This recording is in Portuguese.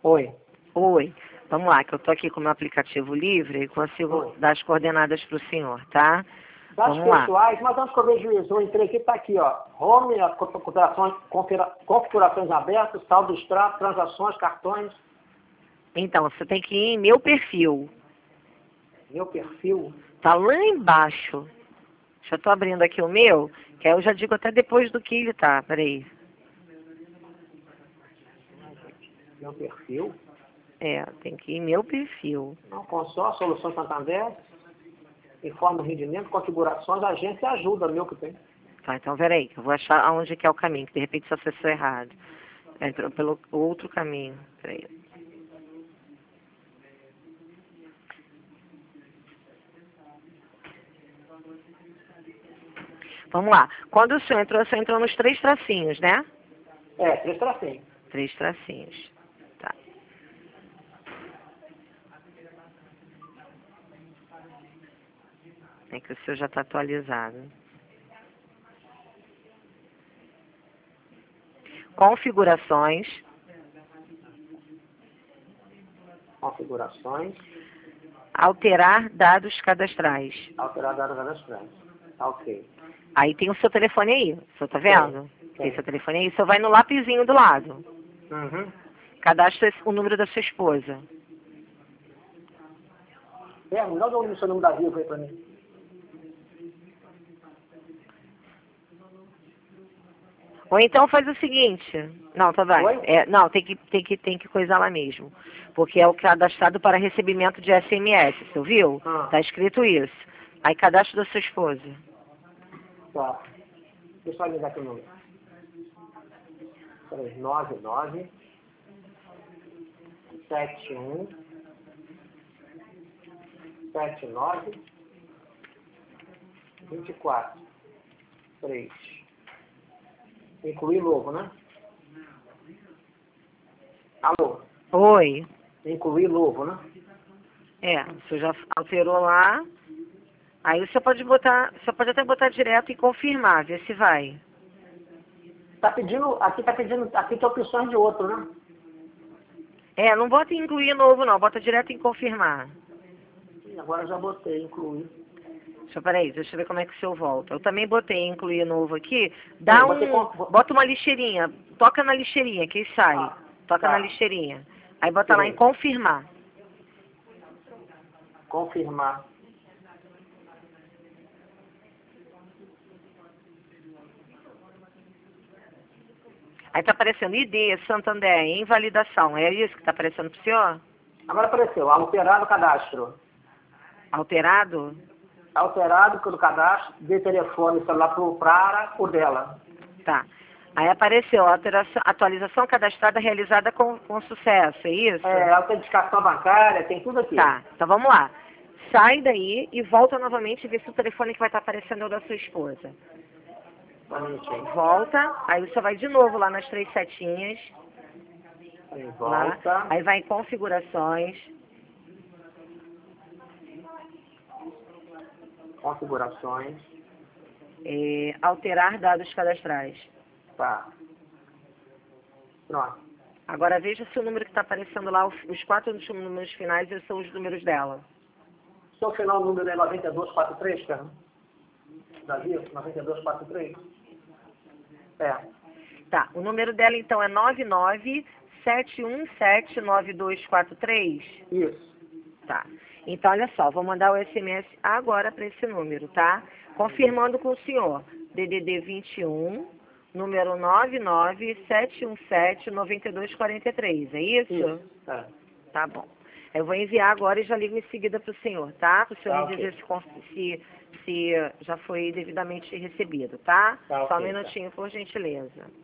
Oi. Oi. Vamos lá, que eu tô aqui com o meu aplicativo livre e consigo dar as coordenadas para o senhor, tá? Das Vamos lá. pessoais, mas antes que eu veja isso, eu entrei aqui, tá aqui, ó. Home, as configurações abertas, saldo extrato, transações, cartões. Então, você tem que ir em meu perfil. Meu perfil. Tá lá embaixo. Já tô abrindo aqui o meu, que aí eu já digo até depois do que ele tá. Peraí. Meu perfil. É, tem que ir em meu perfil. Não, consórcio, soluções Santander. Informa o rendimento, configurações, agência ajuda, meu que tem. Tá, então peraí, que eu vou achar aonde que é o caminho, que de repente você acessou errado. Entrou pelo outro caminho. Peraí. Vamos lá. Quando o senhor entrou nos 3 tracinhos, né? É, 3 tracinhos. 3 tracinhos. Tá. É que o seu já está atualizado. Configurações. Configurações. Alterar dados cadastrais. Alterar dados cadastrais. Tá ok. Aí tem o seu telefone aí. O senhor tá vendo? Tem. Tem seu telefone aí. O senhor vai no lapisinho do lado. Uhum. Cadastra o número da sua esposa. É, me dá o seu número da Vivo aí pra mim. Ou então faz o seguinte. Não, tá bem. Oi? Não, tem que coisar lá mesmo. Porque é o cadastrado para recebimento de SMS. Você ouviu? Ah. Tá escrito isso. Aí cadastro da sua esposa. Tá. Deixa eu ligar aqui o número. Peraí, 99 71 79 24 3. Incluir novo, né? Alô? Oi. Incluir novo, né? É, o senhor já alterou lá. Aí você pode até botar direto e confirmar, ver se vai. Aqui tem opções de outro, né? É, não bota em incluir novo não, bota direto em confirmar. Ih, agora eu já botei, incluir. Peraí, deixa eu ver como é que o seu volta. Eu também botei em incluir novo aqui. Bota uma lixeirinha, toca na lixeirinha, que sai. Toca na lixeirinha. Aí bota lá em confirmar. Confirmar. Aí tá aparecendo ID, Santander, invalidação. É isso que tá aparecendo pro senhor? Agora apareceu, alterado o cadastro. Alterado? Alterado pelo cadastro de telefone celular para o dela. Tá. Aí apareceu atualização cadastrada realizada com sucesso, é isso? É, autenticação bancária, tem tudo aqui. Tá, então vamos lá. Sai daí e volta novamente e vê se o telefone que vai estar aparecendo é o da sua esposa. Volta, aí você vai de novo lá nas 3 setinhas. Aí volta. Lá, aí vai em configurações. Configurações. Alterar dados cadastrais. Tá. Pronto. Agora veja se o número que está aparecendo lá, os 4 números finais, eles são os números dela. Seu final o número é 9243, cara? Davi, 9243? É. Tá, o número dela então é 997179243? Isso. Tá. Então, olha só, vou mandar o SMS agora para esse número, tá? Confirmando com o senhor. DDD 21, número 997179243, é isso? Isso. É. Tá bom. Eu vou enviar agora e já ligo em seguida para o senhor, tá? Para o senhor me dizer se já foi devidamente recebido, tá? Só um minutinho, por gentileza.